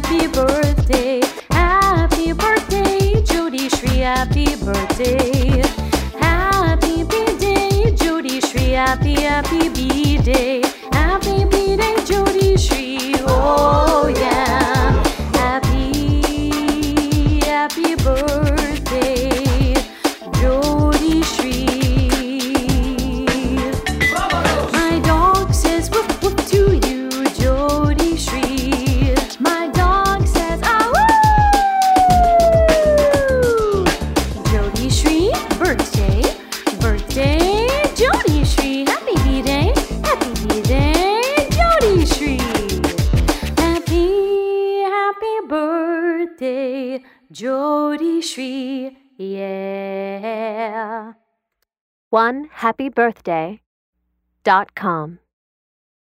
happy birthday. Happy birthday, Jodi Shri, happy birthday. Happy B-day, Jodi Shri, happy B-day. Happy B-day, Jodi Shri, oh yeah. Happy birthday, Jodi Shri. My dog says woof woof to you, Jodi Shri. My dog says ah woo. Jodi Shri, birthday, birthday, Jodi Shri. Happy B-day, Jodi Shri. Happy birthday, Jodi Shri, yeah. OneHappyBirthday.com